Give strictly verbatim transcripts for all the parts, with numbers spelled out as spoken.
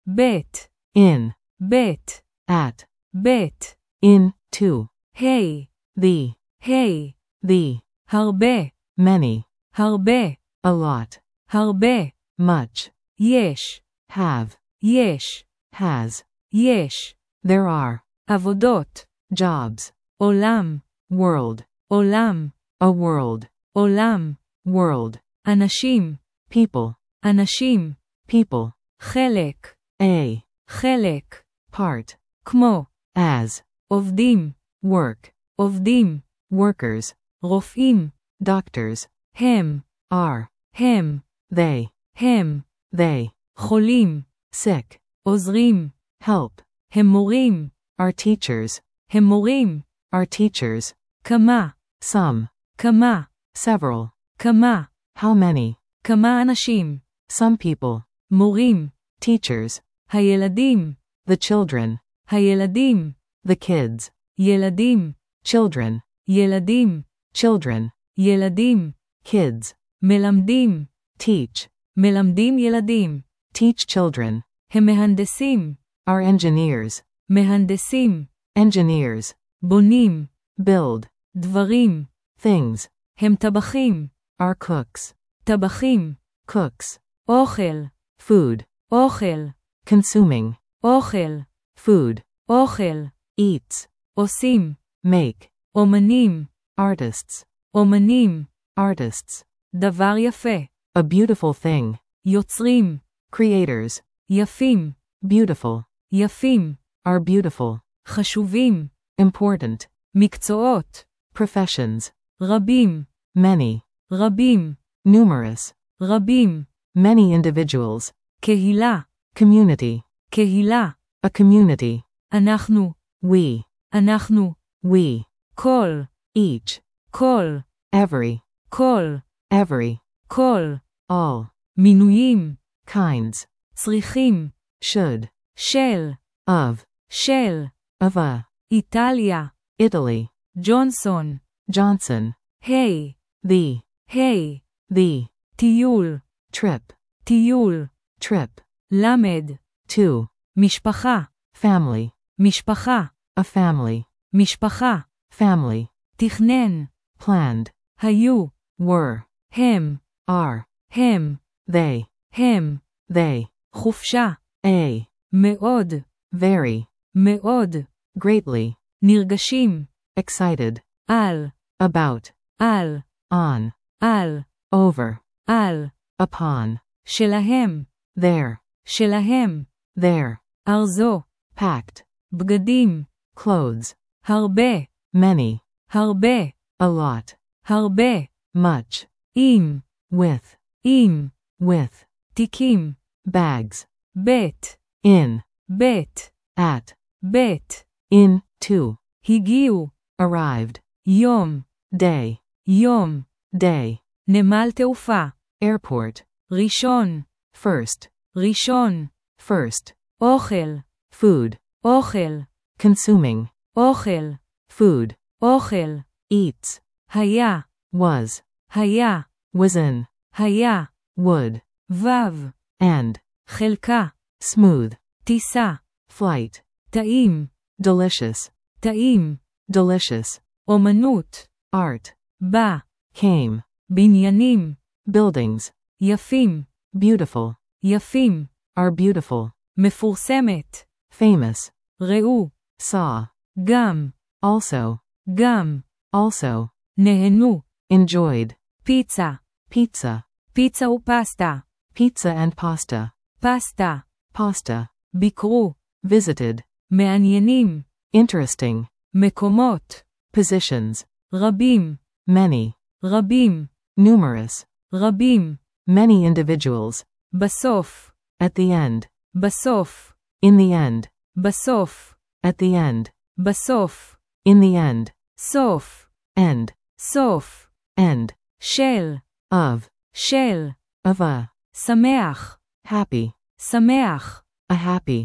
בית, in, בית, at, בית, in, to, היי, the, היי, the, הרבה, many, הרבה, a lot, הרבה, much, יש, have, יש, has, יש, there are, עבודות, jobs, עולם, world, עולם, a world, עולם, world, אנשים, people, אנשים, people, חלק, a, חלק, part, כמו, as, עובדים, work, עובדים, workers, רופאים, doctors, הם, are, הם, they, הם, they, חולים, sick, עוזרים, help, הם מורים, are teachers, הם מורים, are teachers, כמה, some, כמה, several, כמה, how many, כמה אנשים, some people, מורים, teachers, הילדים, the children, הילדים, the kids, ילדים, children, ילדים, children, ילדים, kids, מלמדים, teach, מלמדים ילדים, teach children, הם מהנדסים, are engineers, מהנדסים, engineers, בונים, build, דברים, things, הם טבחים, are cooks, טבחים, cooks, אוכל, food, אוכל, consuming, אוכל, food, אוכל, eats, עושים, make, אומנים, artists, אומנים, artists, דבר יפה, a beautiful thing, יוצרים, creators, יפים, beautiful, יפים, are beautiful, חשובים, important, מקצועות, professions, רבים, many, רבים, numerous, רבים, many individuals, קהילה, community, קהילה, a community, אנחנו, we, אנחנו, we, כל, each, כל, every, כל, every, כל, all, מינויים, kinds, צריכים, should, של, of, של, of a, איטליה, Italy, ג'ונסון, Johnson, היי, the, היי, the, טיול, trip, טיול, trip, למד, to, משפחה, family, משפחה, a family, משפחה, family, תכנן, planned, היו, were, הם, are, הם, they, הם, they, חופשה, a, מאוד, very, מאוד, greatly, נרגשים, excited, על, about, על, on, על, over, על, upon, שלהם, there, שלהם, there, ארזו, packed, בגדים, clothes, הרבה, many, הרבה, a lot, הרבה, much, עם, with, עם, with, תיקים, bags, בית, in, בית, at, בית, in, to, הגיעו, arrived, יום, day, יום, day, נמל תעופה, airport, ראשון, first, ראשון, first, אוכל, food, אוכל, consuming, אוכל, food, אוכל, eats, היה, was, היה, was in, היה, would, וו, and, חלקה, smooth, טיסה, flight, טעים, delicious, טעים, delicious, אומנות, art, בא, came, בניינים, buildings, יפים, beautiful, יפים, are beautiful, מפורסמת, famous, ראו, saw, גם, also, גם, also, נהנו, enjoyed, פיצה, pizza, פיצה ופסטה, pizza and pasta, פסטה, pasta, ביקרו, visited, מעניינים, interesting, מקומות, positions, רבים, many, רבים, numerous, רבים, many individuals, בסוף, at the end, בסוף, in the end, בסוף, at the end, בסוף, in the end, סוף, end, סוף, end, של, of, של, of a, שמח, happy, שמח, a happy,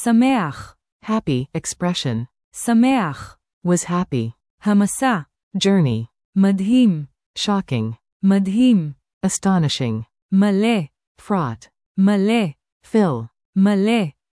שמח, happy expression, שמח, was happy, המסע, journey, מדהים, shocking, מדהים, astonishing, מלא, fraught, מלא, fill, מלא,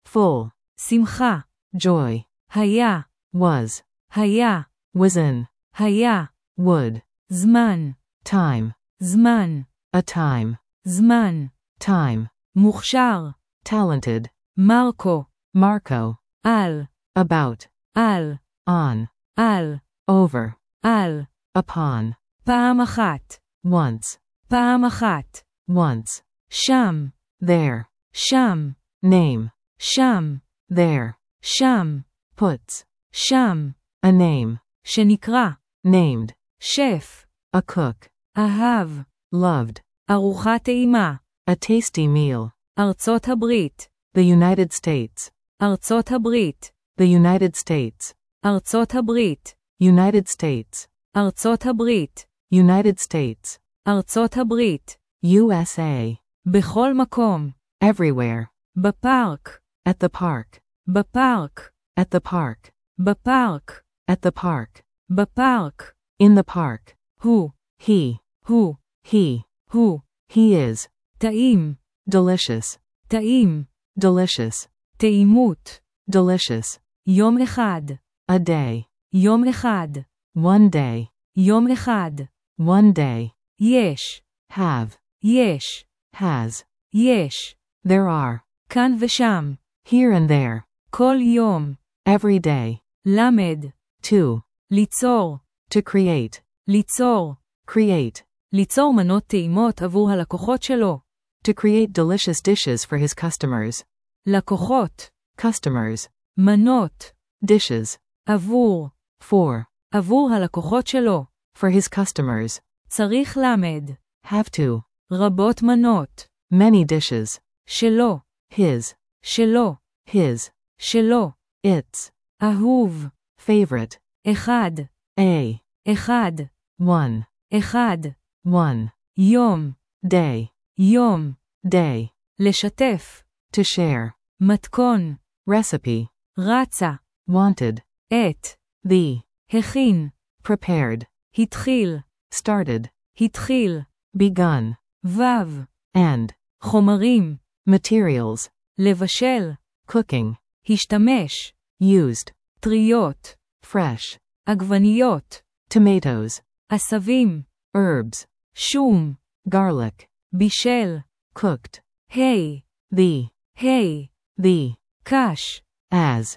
full, שמחה, joy, היה, was, היה, was in, היה, would, זמן, time, זמן, a time, זמן, time, מוכשר, talented, מרקו, Marco, על, about, על, on, על, over, על, upon, פעם אחת, once, פעם אחת, once, שם, there, שם, name, שם, there, שם, puts, שם, a name, שנקרא, named, שף, a cook, אהב, loved, ארוחת טעימה, a tasty meal, ארצות הברית, the United States, ארצות הברית, the United States, ארצות הברית, United States, ארצות הברית, United States, ארצות הברית, U S A, בכל מקום, everywhere, בפארק, at the park, בפארק, at the park, בפארק, at the park, בפארק, in the park, הוא, he, הוא, he, הוא, he is, טעים, delicious, טעים, delicious, טעימות, delicious, יום אחד, a day, יום אחד, one day, יום אחד, one day, יש, have, יש, has, יש, there are, כאן ושם, here and there, כל יום, every day, למד, to, ליצור, to create, ליצור, create, ליצור מנות טעימות עבור הלקוחות שלו, to create delicious dishes for his customers, לקוחות, customers, מנות, dishes, עבור, for, עבור הלקוחות שלו, for his customers, צריך למד, have to, רבות מנות, many dishes, שלו, his, שלו, his, שלו, its, אהוב, favorite, אחד, a, אחד, one, אחד, one, יום, day, יום, day, לשתף, to share, מתכון, recipe, רצה, wanted, את, the, הכין, prepared, התחיל, started, התחיל, begun, וו, and, חומרים, materials, לבשל, cooking, השתמש, used, טריות, fresh, עגבניות, tomatoes, עשבים, herbs, שום, garlic, בישל, cooked, היי, the, היי, the, קש, as,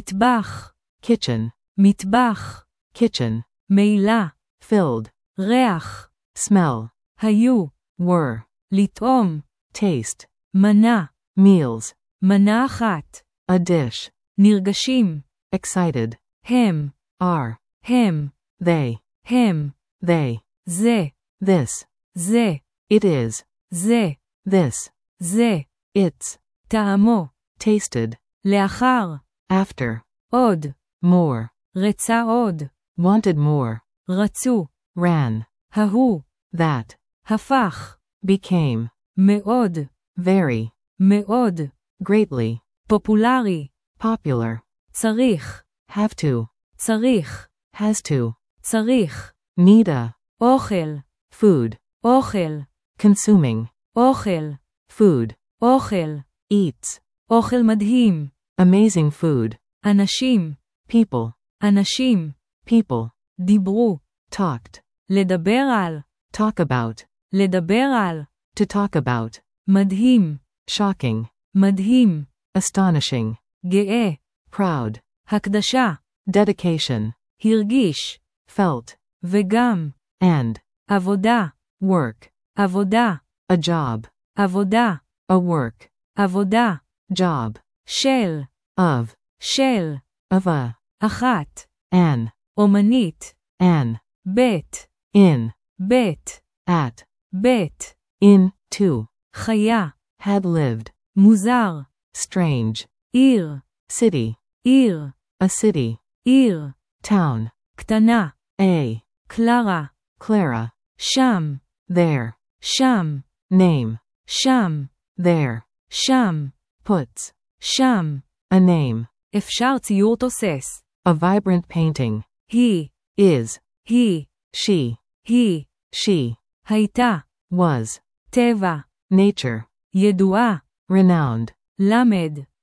מטבח, kitchen, מטבח, kitchen, מילה, filled, ריח, smell, היו, were, לטעום, taste, מנה, meals, מנה אחת, a dish, נרגשים, excited, הם, are, הם, they, הם, they, זה, this, זה, it is, זה, this, זה, it's, טעמו, tasted, לאחר, after, עוד, more, רצה עוד, wanted more, רצו, ran, ההוא, that, הפך, became, מאוד, very, מאוד, greatly, פופולרי, popular, צריך, have to, צריך, has to, צריך, need a, אוכל, food, אוכל, consuming, אוכל, food, אוכל, eats, אוכל מדהים, amazing food, אנשים, people, אנשים, people, דיברו, talked, לדבר על, talk about, לדבר על, to talk about, מדהים, shocking, מדהים, astonishing, גאה, proud, הקדשה, dedication, הרגיש, felt, וגם, and, עבודה, work, עבודה, a job, עבודה, a work, עבודה, job, של, of, של, of a, אחת, an, אומנית, an, בית, in, בית, at, בית, in, to, חיה, had lived, מוזר, strange, עיר, city, עיר, a city, עיר, town, קטנה, a, קלרה, Clara, שם, there, שם, name, שם, there, שם, puts, שם, a name, אפשר ציור תוסס, a vibrant painting, היא, is, היא, she, היא, she, הייתה, was, טבע, nature, ידועה, renowned, למד,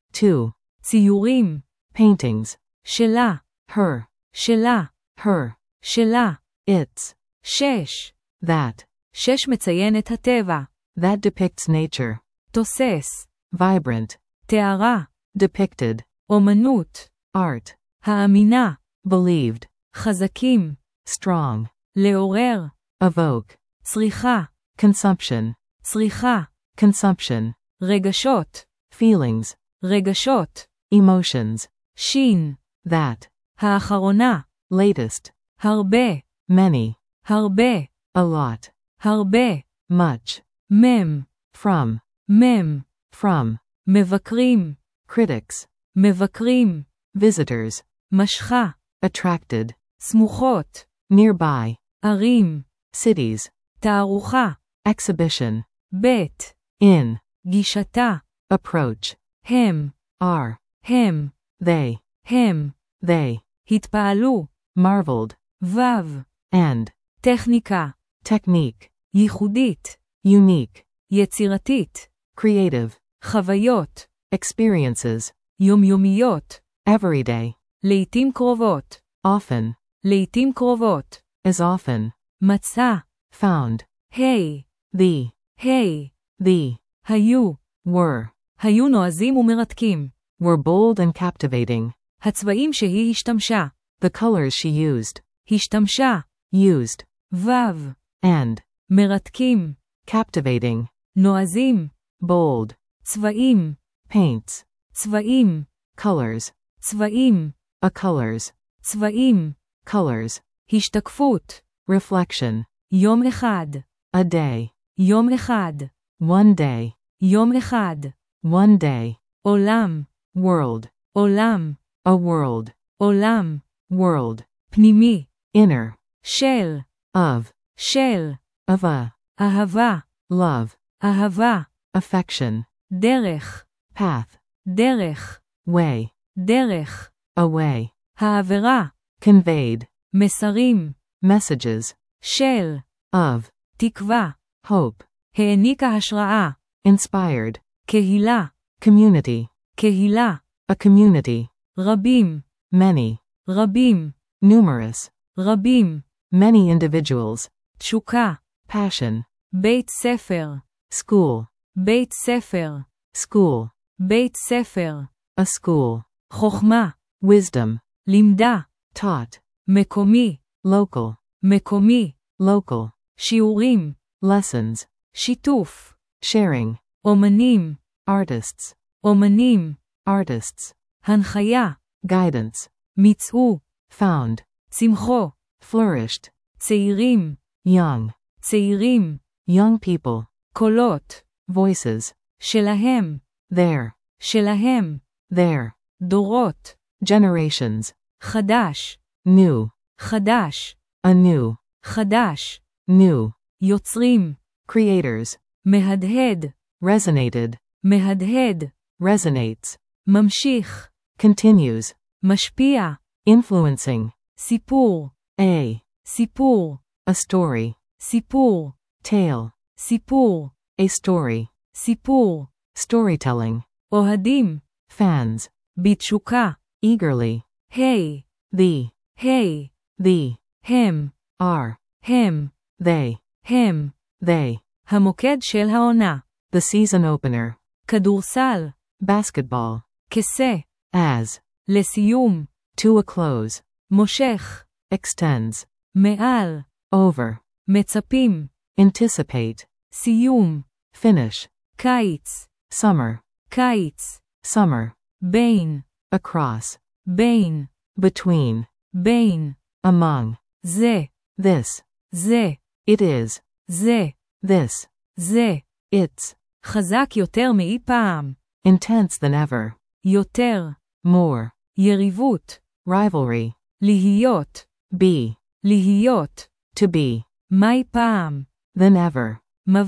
two, ציורים, paintings, שלה, her, שלה, her, שלה, its, שש, that, שש מציין את הטבע, that depicts nature, תוסס, vibrant, תארה, depicted, אומנות, art, האמינה, believed, חזקים, strong, לעורר, evoke, צריכה, consumption, צריכה, consumption, רגשות, feelings, רגשות, emotions, שין, that, האחרונה, latest, הרבה, many, הרבה, a lot, הרבה, much, מם, from, מם, from, מבקרים, critics, מבקרים, visitors, משכה, attracted, סמוכות, nearby, ערים, cities, תערוכה, exhibition, בית, in, גישתה, approach, הם, are, הם, they, הם, they, התפעלו, marveled, וו, and, טכניקה, technique, ייחודית, unique, יצירתית, creative, חוויות, experiences, יומיומיות, everyday, לעתים קרובות, often, לעתים קרובות, as often, מצא, found, היי, the, היי, the, היו, were, היו נועזים ומרתקים, were bold and captivating, הצבעים שהיא השתמשה, the colors she used, השתמשה, used, וו, and, מרתקים, captivating, נועזים, bold, צבעים, paints, צבעים, colors, צבעים, a colors, צבעים, colors, השתקפות, reflection, יום אחד, a day, יום אחד, one day, יום אחד, one day, עולם, world, עולם, a world, עולם, world, פנימי, inner, של, of, של, of a, אהבה, love, אהבה, affection, דרך, path, דרך, way, דרך, away, העברה, conveyed, מסרים, messages, של, of, תקווה, hope, העניקה השראה, inspired, קהילה, community, קהילה, a community, רבים, many, רבים, numerous, רבים, many individuals, תשוקה, passion, בית ספר, school, בית ספר, school, בית ספר, a school, חוכמה, wisdom, לימדה, taught, מקומי, local, מקומי, local, שיעורים, lessons, שיתוף, sharing, אומנים, artists, אומנים, artists, הנחיה, guidance, מצאו, found, צמחו, flourished, צעירים, young, צעירים, young people, קולות, voices, שלהם, there, שלהם, there, דורות, generations, חדש, new, חדש, anew, חדש, new, יוצרים, creators, מהדהד, resonated, מהדהד, resonates, ממשיך, continues, משפיע, influencing, סיפור, a, סיפור, a story, סיפור, tale, סיפור, a story, סיפור, storytelling, אוהדים, fans, בתשוקה, eagerly, היי, the, היי, the, הם, are, הם, they, הם, they, המוקד של העונה, the season opener, כדורסל, basketball, כסה, as, לסיום, to a close, מושך, extends, מעל, over, מצפים, anticipate, סיום, finish, קיץ, summer, קיץ, summer, בין, across, בין, between, בין, among, זה, this, זה, it is, זה, this, זה, it's, חזק יותר מאי פעם, intense than ever, יותר, more, יריבות, rivalry, להיות, be, להיות, to be, מאי פעם, than ever,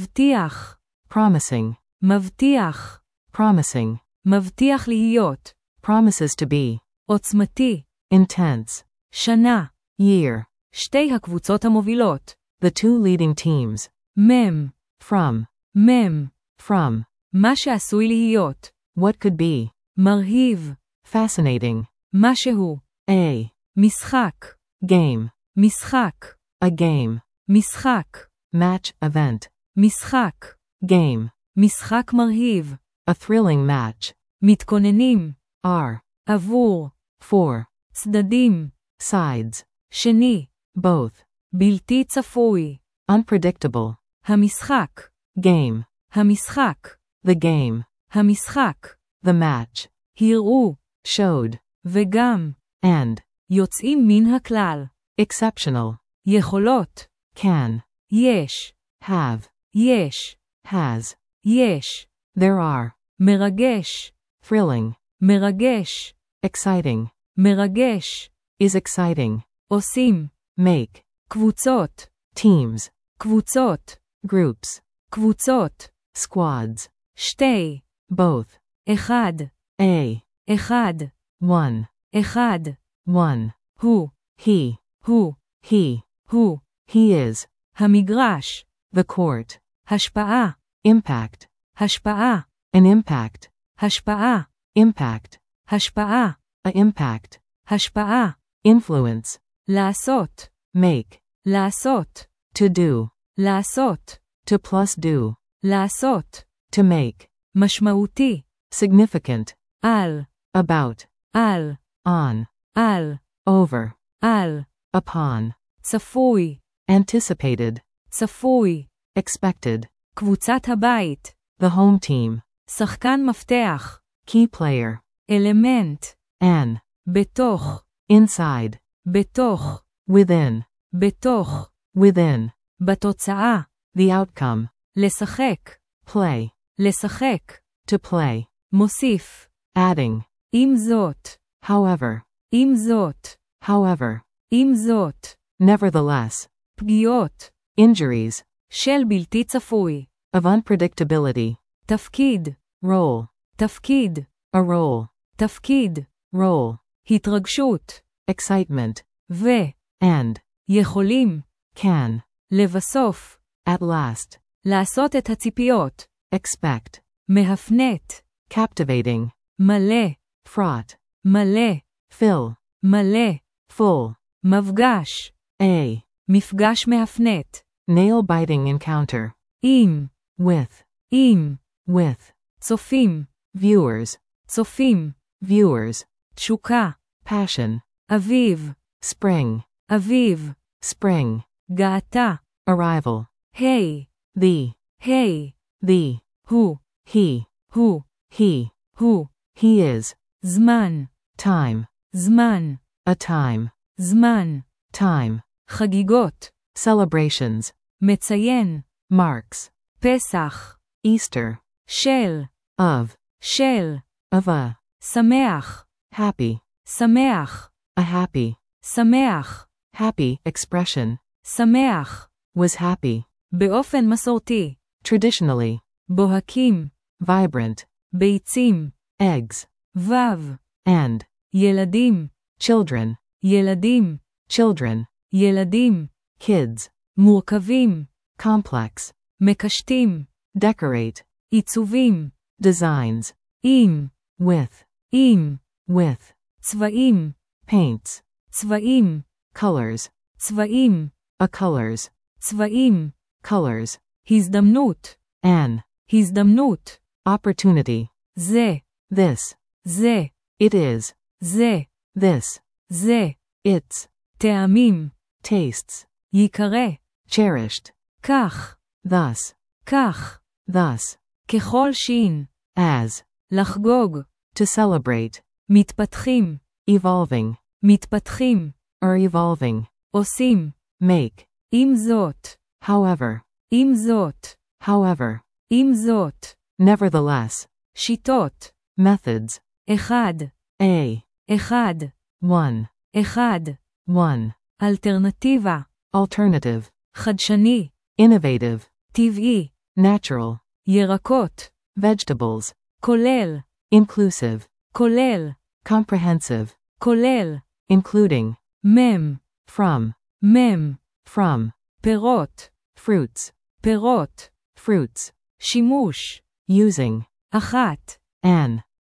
מבטיח, promising, מבטיח, promising, מבטיח להיות, promises to be, עוצמתי, intense, שנה, year, שתי הקבוצות המובילות, the two leading teams, מם, from, מם, from, מה שעשוי להיות, what could be, מרהיב, fascinating, משהו, a, משחק, game, משחק, a game, משחק, match, event, משחק, game, משחק מרהיב, a thrilling match, מתכוננים, are, עבור, for, צדדים, sides, שני, both, בלתי צפוי, unpredictable, המשחק, game, המשחק, the game, המשחק, the match, הראו, showed, וגם, and, יוצאים מן הכלל, exceptional, יכולות, can, יש, have, יש, has, יש, there are, מרגש, thrilling, מרגש, exciting, מרגש, is exciting, עושים, make, קבוצות, teams, קבוצות, groups, קבוצות, squads, שתי, both, אחד, a, אחד, one, אחד, one, הוא, he, הוא, he, הוא, he is, המגרש, the court, השפעה, impact, השפעה, an impact, השפעה, impact, השפעה, a impact, השפעה, influence, לעשות, make, לעשות, to do, לעשות, to plus do, לעשות, to make, משמעותי, significant, על, about, על, on, על, over, על, upon, צפוי, anticipated, צפוי, expected, קבוצת הבית, the home team, שחקן מפתח, key player, אלמנט, an, בתוך, inside, בתוך, within, בתוך, within, בתוצאה, the outcome, לשחק, play, לשחק, to play, מוסיף, adding, עם זאת, however, עם זאת, however, עם זאת, nevertheless, פגיעות, injuries, של בלתי צפוי, of unpredictability, תפקיד, role, תפקיד, a role, תפקיד, role, התרגשות, excitement, ו, and, יכולים, can, לבסוף, at last, לעשות את הציפיות, expect, מהפנט, captivating, מלא, fraught, מלא, fill, מלא, full, מפגש, a, מפגש מהפנט, nail-biting encounter, עם, with, עם, with, צופים, viewers, צופים, viewers, תשוקה, passion, אביב, spring, אביב, spring, גאתה, arrival, היי, the, היי, the, הוא, he, הוא, he, הוא, he is, זמן, time, זמן, a time, זמן, time, חגיגות, celebrations, מציין, marks, פסח, Easter, של, of, של, of a, שמח, happy, שמח, a happy, שמח, happy expression, שמח, was happy, באופן מסורתי, traditionally, בוהקים, vibrant, ביצים, eggs, וו, and, ילדים, children, ילדים, children, ילדים, kids, מורכבים, complex, מקשטים, decorate, עיצובים, designs, עם, with, עם, with, צבעים, paints, צבעים, colors, צבעים, a colors, צבעים, colors, הזדמנות, an, הזדמנות, opportunity, זה, this, זה, it is, זה, this, זה, its, טעמים, tastes, ייקרא, cherished, כך, thus, כך, thus, ככל שין, as, לחגוג, to celebrate, מתפתחים, evolving, מתפתחים, or evolving, עושים, make, עם זאת, however, עם זאת, however, עם זאת, nevertheless, שיטות, methods, אחד, a, אחד, one, אחד, one, אלטרנטיבה, alternative, חדשני, innovative, טבעי, natural, ירקות, vegetables, כולל, inclusive, כולל, comprehensive, כולל, including, מם, from, מם, from, פירות, fruits, פירות, fruits, שימוש, using, אחת, an,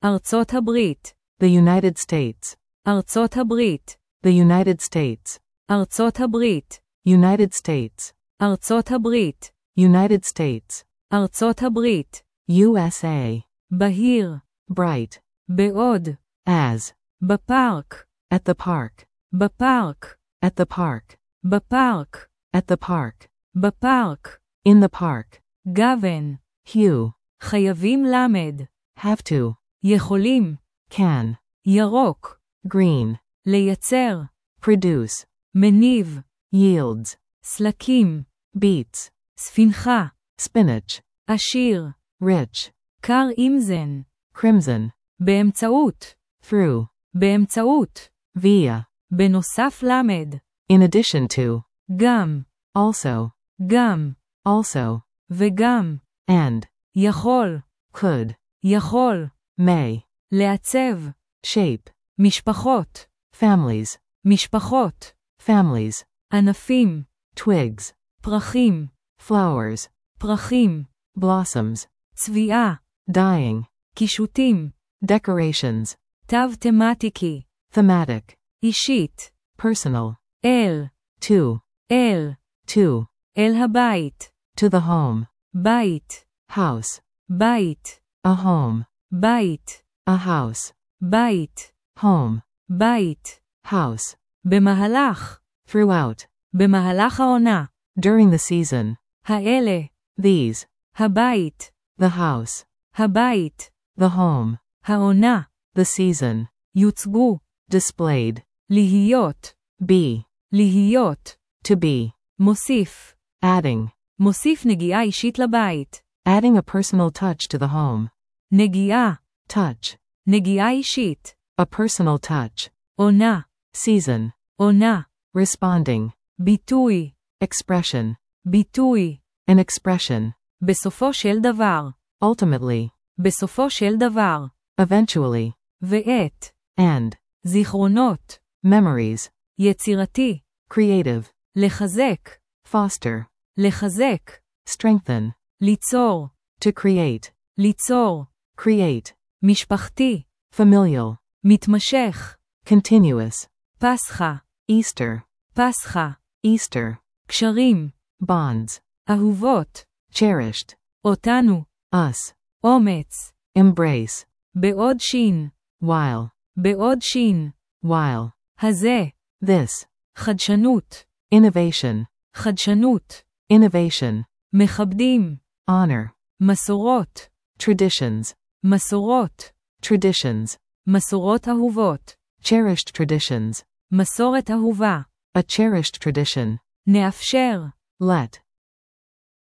ארצות הברית. The United States. ארצות הברית. The United States. ארצות הברית. United States. ארצות הברית. United States. ארצות הברית. U S A. בהיר. Bright. בעוד. As. בפארק. At the park. בפארק. At the park. בפארק. At the park. בפארק. In the park. גוון. Hue. חייבים למד. Have to. יכולים. Can. ירוק. Green. לייצר. Produce. מניב. Yields. סלקים. Beets. ספינחה. Spinach. עשיר. Rich. קר אימזן. Crimson. באמצעות. Through. באמצעות. Via. בנוסף למד. In addition to. גם. Also. גם. Also. וגם. And. יכול. Could. יכול. May. לעצב. Shape. משפחות. Families. משפחות. Families. ענפים. Twigs. פרחים. Flowers. פרחים. Blossoms. צביעה. Dyeing. קישוטים. Decorations. תו תמטיקי. Thematic. אישית. Personal. אל. To. אל. To. אל הבית. To the home. בית. House. בית. A home. בית. A house. בית. Home. בית. House. במהלך. Throughout. במהלך העונה. During the season. האלה. These. הבית. The house. הבית. The home. העונה. The season. יוצגו. Displayed. להיות. Be. להיות. To be. מוסיף. Adding. מוסיף נגיעה אישית לבית. Adding a personal touch to the home. נגיעה. Touch. נגיעה אישית. A personal touch. עונה. Season. עונה. Responding. ביטוי. Expression. ביטוי. An expression. בסופו של דבר. Ultimately. בסופו של דבר. Eventually. ואת. And. זיכרונות. Memories. יצירתי. Creative. לחזק. Foster. לחזק. Strengthen. ליצור. To create. ליצור. Create. משפחתי. Familial. מתמשך. Continuous. פסחא. Easter. פסחא. Easter. קשרים. Bonds. אהובות. Cherished. אותנו. Us. אומץ. Embrace. בעוד שין. While. בעוד שין. While. הזה. This. חדשנות. Innovation. חדשנות. Innovation. מכבדים. Honor. מסורות. Traditions. מסורות. Traditions. מסורות אהובות. Cherished traditions. מסורת אהובה. A cherished tradition. נאפשר. Let.